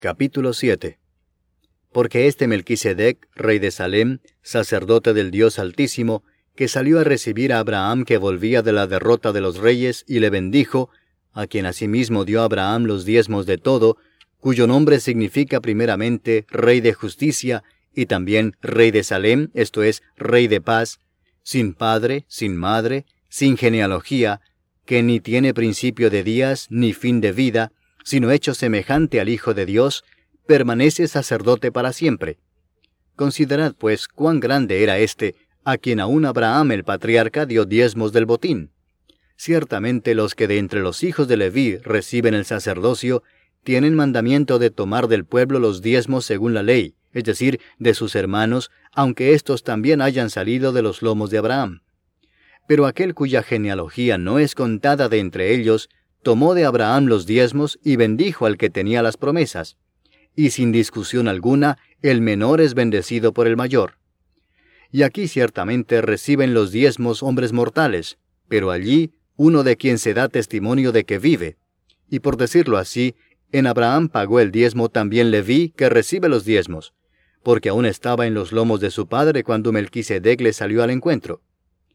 Capítulo 7. Porque este Melquisedec, rey de Salem, sacerdote del Dios Altísimo, que salió a recibir a Abraham que volvía de la derrota de los reyes, y le bendijo, a quien asimismo dio a Abraham los diezmos de todo, cuyo nombre significa primeramente Rey de Justicia, y también Rey de Salem, esto es, Rey de Paz, sin padre, sin madre, sin genealogía, que ni tiene principio de días, ni fin de vida, sino hecho semejante al Hijo de Dios, permanece sacerdote para siempre. Considerad, pues, cuán grande era éste, a quien aún Abraham el patriarca dio diezmos del botín. Ciertamente los que de entre los hijos de Leví reciben el sacerdocio, tienen mandamiento de tomar del pueblo los diezmos según la ley, es decir, de sus hermanos, aunque éstos también hayan salido de los lomos de Abraham. Pero aquel cuya genealogía no es contada de entre ellos, tomó de Abraham los diezmos y bendijo al que tenía las promesas. Y sin discusión alguna, el menor es bendecido por el mayor. Y aquí ciertamente reciben los diezmos hombres mortales, pero allí uno de quien se da testimonio de que vive. Y por decirlo así, en Abraham pagó el diezmo también Leví, que recibe los diezmos, porque aún estaba en los lomos de su padre cuando Melquisedec le salió al encuentro.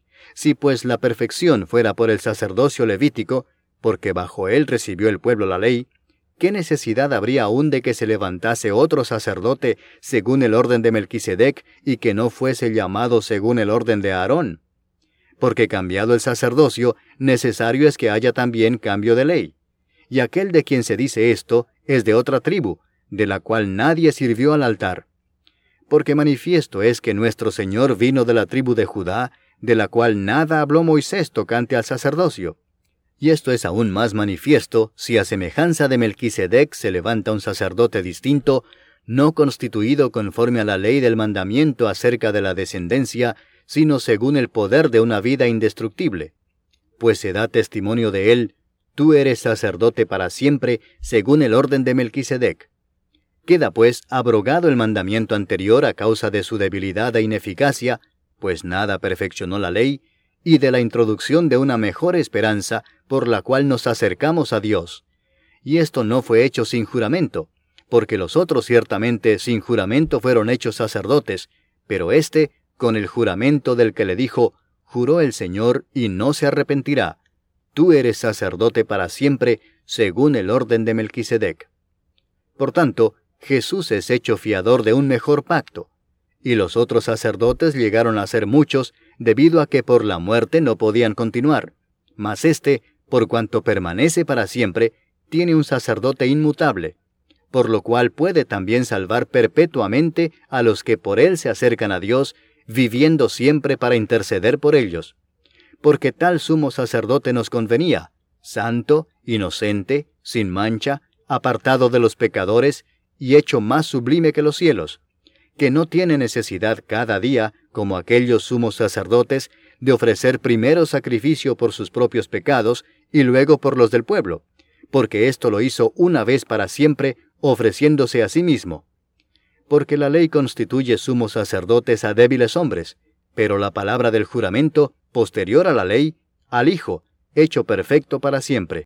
Si pues la perfección fuera por el sacerdocio levítico, porque bajo él recibió el pueblo la ley, ¿qué necesidad habría aún de que se levantase otro sacerdote según el orden de Melquisedec y que no fuese llamado según el orden de Aarón? Porque cambiado el sacerdocio, necesario es que haya también cambio de ley. Y aquel de quien se dice esto es de otra tribu, de la cual nadie sirvió al altar. Porque manifiesto es que nuestro Señor vino de la tribu de Judá, de la cual nada habló Moisés tocante al sacerdocio. Y esto es aún más manifiesto si a semejanza de Melquisedec se levanta un sacerdote distinto, no constituido conforme a la ley del mandamiento acerca de la descendencia, sino según el poder de una vida indestructible. Pues se da testimonio de él, tú eres sacerdote para siempre, según el orden de Melquisedec. Queda pues abrogado el mandamiento anterior a causa de su debilidad e ineficacia, pues nada perfeccionó la ley, y de la introducción de una mejor esperanza por la cual nos acercamos a Dios. Y esto no fue hecho sin juramento, porque los otros ciertamente sin juramento fueron hechos sacerdotes, pero éste con el juramento del que le dijo, juró el Señor y no se arrepentirá. Tú eres sacerdote para siempre, según el orden de Melquisedec. Por tanto, Jesús es hecho fiador de un mejor pacto, y los otros sacerdotes llegaron a ser muchos, debido a que por la muerte no podían continuar. Mas éste, por cuanto permanece para siempre, tiene un sacerdote inmutable, por lo cual puede también salvar perpetuamente a los que por él se acercan a Dios, viviendo siempre para interceder por ellos. Porque tal sumo sacerdote nos convenía, santo, inocente, sin mancha, apartado de los pecadores, y hecho más sublime que los cielos, que no tiene necesidad cada día, como aquellos sumos sacerdotes, de ofrecer primero sacrificio por sus propios pecados y luego por los del pueblo, porque esto lo hizo una vez para siempre, ofreciéndose a sí mismo. Porque la ley constituye sumos sacerdotes a débiles hombres, pero la palabra del juramento, posterior a la ley, al Hijo, hecho perfecto para siempre.